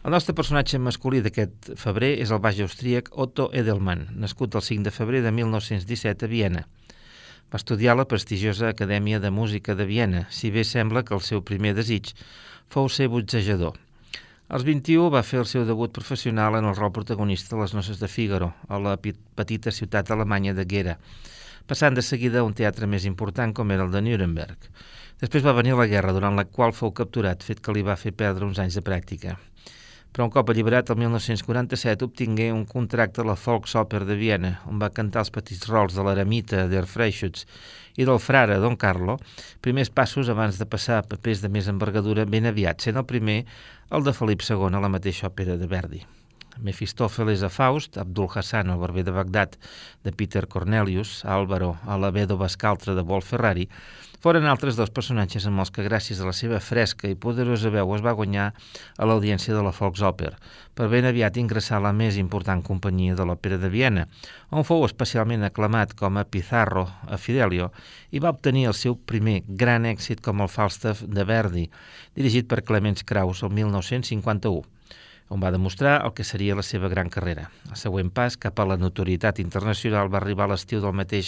El nostre personatge masculí d'aquest febrer és el baix austríac Otto Edelmann, nascut el 5 de febrer de 1917 a Viena. Va estudiar a la prestigiosa Acadèmia de Música de Viena, si bé sembla que el seu primer desig fou ser boxejador. Als 21 va fer el seu debut professional en el rol protagonista de Les noces de Fígaro, a la petita ciutat alemanya de Gera, passant de seguida a un teatre més important com era el de Nuremberg. Després va venir la guerra, durant la qual fou capturat, fet que li va fer perdre uns anys de pràctica. Però un cop alliberat, el 1947 obtingué un contracte a la Volksoper de Viena, on va cantar els petits rols de l'eremita Der Freischütz i del frare Don Carlo, primers passos abans de passar a papers de més envergadura ben aviat, sent el primer el de Felip II a la mateixa òpera de Verdi. Mefistófeles a Faust, Abdul Hassan, el barber de Bagdad, de Peter Cornelius, Álvaro, a la Vedova Scaltra de Wolf Ferrari, foren altres dos personatges amb els que, gràcies a la seva fresca i poderosa veu, es va guanyar a l'audiència de la Volksoper, per ben aviat ingressar a la més important companyia de l'òpera de Viena, on fou especialment aclamat com a Pizarro a Fidelio i va obtenir el seu primer gran èxit com el Falstaff de Verdi, dirigit per Clemens Krauss el 1951. On va demostrar el que seria la seva gran carrera. El següent pas cap a la notorietat internacional va arribar a l'estiu del mateix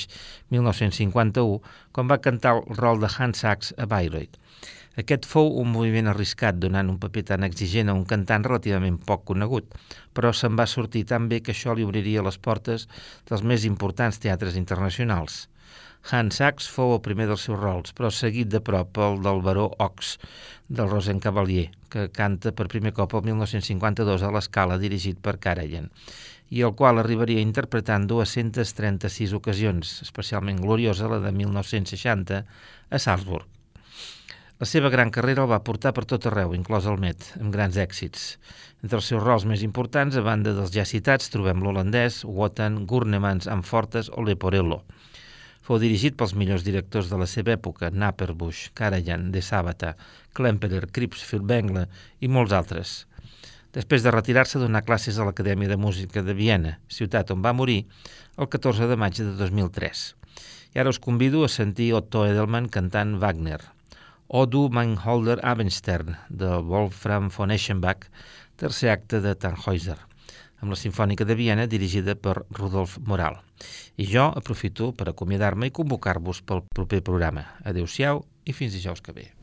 1951, quan va cantar el rol de Hans Sachs a Bayreuth. Aquest fou un moviment arriscat, donant un paper tan exigent a un cantant relativament poc conegut, però se'n va sortir tan bé que això li obriria les portes dels més importants teatres internacionals. Hans Sachs fou el primer dels seus rols, però seguit de prop el del baró Ox, del Rosenkavalier, que canta per primer cop el 1952 a l'Escala, dirigit per Karajan, i el qual arribaria a interpretar en 236 ocasions, especialment gloriosa la de 1960 a Salzburg. La seva gran carrera el va portar per tot arreu, inclòs el Met, amb grans èxits. Entre els seus rols més importants, a banda dels ja citats, trobem l'holandès, Wotan, Gurnemans, Amfortas o Leporello. Fou dirigit pels millors directors de la seva època, Napperbush, Karajan, De Sabata, Klemperer, Kripps, Furtwängler i molts altres. Després de retirar-se, donà classes a l'Acadèmia de Música de Viena, ciutat on va morir el 14 de maig de 2003. I ara us convido a sentir Otto Edelmann cantant Wagner. O du mein holder Abendstern, de Wolfram von Eschenbach, tercer acte de Tannhäuser, amb la Simfònica de Viena dirigida per Rudolf Moral. I jo aprofito per acomiadar-me i convocar-vos pel proper programa. Adéu-siau i fins dijous que ve.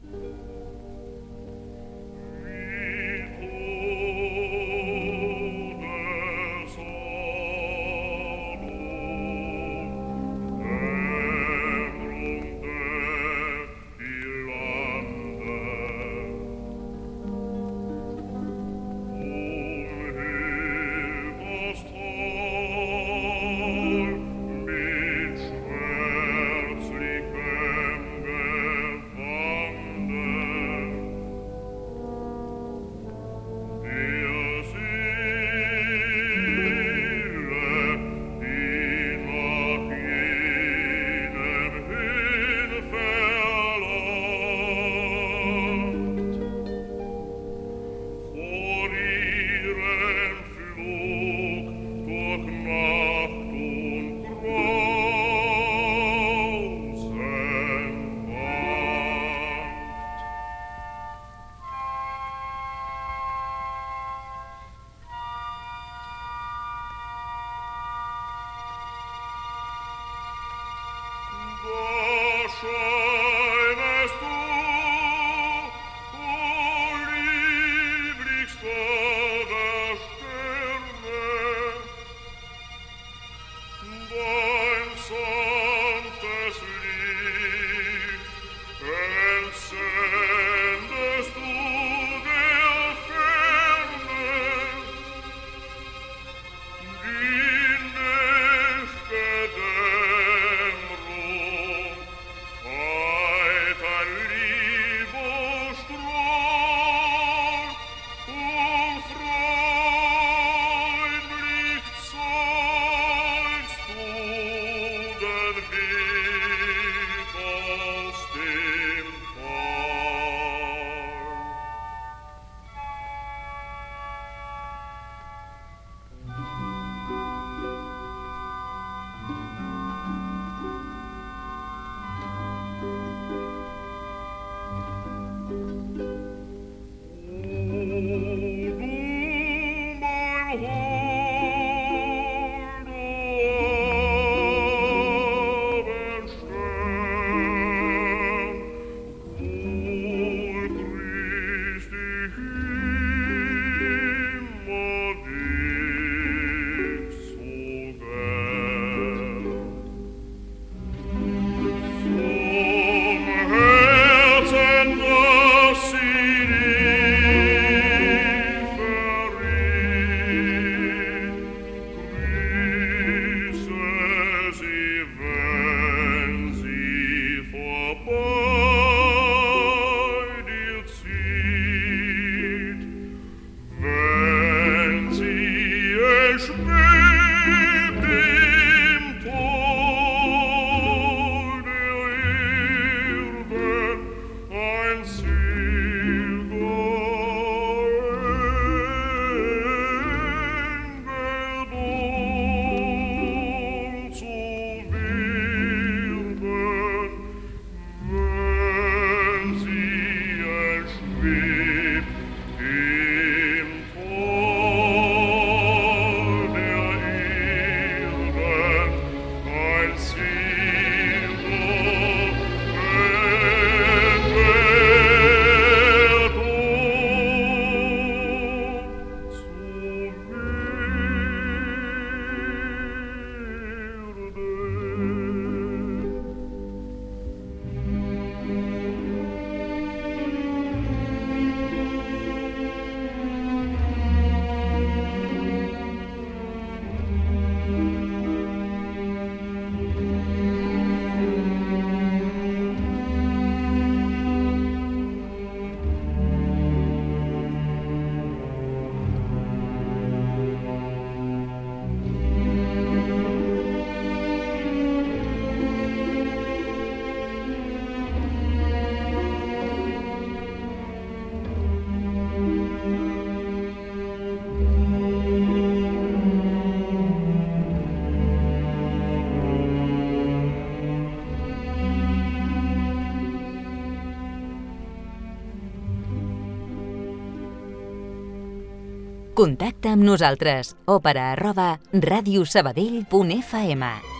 Contacta amb nosaltres. Òpera@radiosabadell.fm